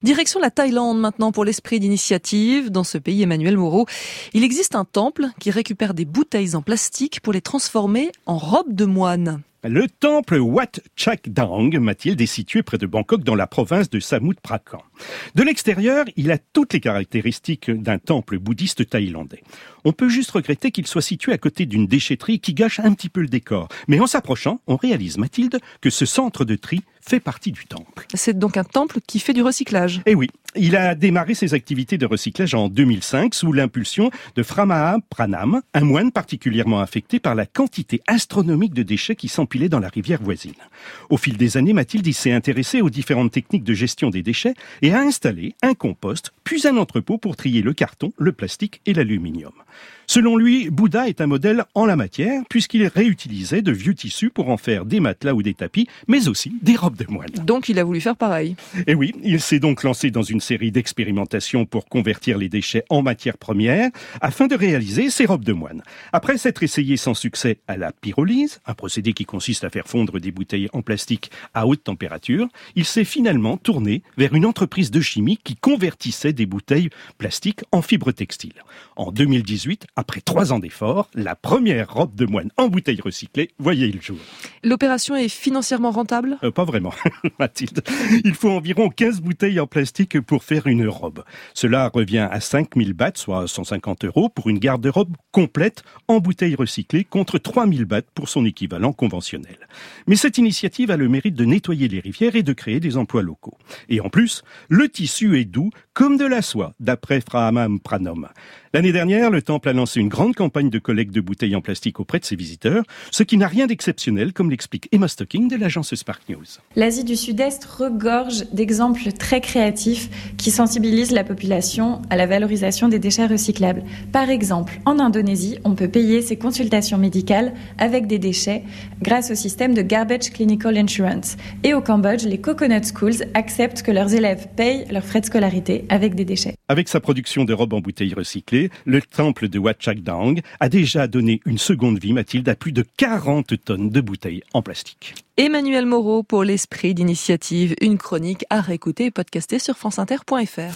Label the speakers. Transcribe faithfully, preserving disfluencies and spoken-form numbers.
Speaker 1: Direction la Thaïlande maintenant pour l'esprit d'initiative. Dans ce pays, Emmanuel Moreau, il existe un temple qui récupère des bouteilles en plastique pour les transformer en robes de moine.
Speaker 2: Le temple Wat Chak Dang, Mathilde, est situé près de Bangkok dans la province de Samut Prakan. De l'extérieur, il a toutes les caractéristiques d'un temple bouddhiste thaïlandais. On peut juste regretter qu'il soit situé à côté d'une déchetterie qui gâche un petit peu le décor. Mais en s'approchant, on réalise, Mathilde, que ce centre de tri fait partie du temple.
Speaker 1: C'est donc un temple qui fait du recyclage.
Speaker 2: Eh oui, il a démarré ses activités de recyclage en deux mille cinq sous l'impulsion de Framaha Pranam, un moine particulièrement affecté par la quantité astronomique de déchets qui s'empilaient dans la rivière voisine. Au fil des années, Mathilde il s'est intéressée aux différentes techniques de gestion des déchets et a installé un compost, puis un entrepôt pour trier le carton, le plastique et l'aluminium. Selon lui, Bouddha est un modèle en la matière puisqu'il réutilisait de vieux tissus pour en faire des matelas ou des tapis, mais aussi des robes de moine.
Speaker 1: Donc il a voulu faire pareil.
Speaker 2: Et oui, il s'est donc lancé dans une série d'expérimentations pour convertir les déchets en matière première afin de réaliser ses robes de moine. Après s'être essayé sans succès à la pyrolyse, un procédé qui consiste à faire fondre des bouteilles en plastique à haute température, il s'est finalement tourné vers une entreprise de chimie qui convertissait des bouteilles plastiques en fibres textiles. En deux mille dix-huit, après trois ans d'efforts, la première robe de moine en bouteille recyclée voyait le jour.
Speaker 1: L'opération est financièrement rentable ?
Speaker 2: euh, Pas vraiment, Mathilde. Il faut environ quinze bouteilles en plastique pour faire une robe. Cela revient à cinq mille bahts, soit cent cinquante euros, pour une garde-robe complète en bouteille recyclée contre trois mille bahts pour son équivalent conventionnel. Mais cette initiative a le mérite de nettoyer les rivières et de créer des emplois locaux. Et en plus, le tissu est doux comme de la soie, d'après Framaha Pranam. L'année dernière, le temple a lancé une grande campagne de collecte de bouteilles en plastique auprès de ses visiteurs, ce qui n'a rien d'exceptionnel, comme l'explique Emma Stocking de l'agence Spark News.
Speaker 3: L'Asie du Sud-Est regorge d'exemples très créatifs qui sensibilisent la population à la valorisation des déchets recyclables. Par exemple, en Indonésie, on peut payer ses consultations médicales avec des déchets grâce au système de Garbage Clinical Insurance. Et au Cambodge, les Coconut Schools acceptent que leurs élèves payent leurs frais de scolarité avec des déchets.
Speaker 2: Avec sa production de robes en bouteilles recyclées, le temple de Wat Chak Dang a déjà donné une seconde vie, Mathilde, à plus de quarante tonnes de bouteilles en plastique.
Speaker 1: Emmanuel Moreau pour l'esprit d'initiative, une chronique à réécouter et podcaster sur franceinter point fr.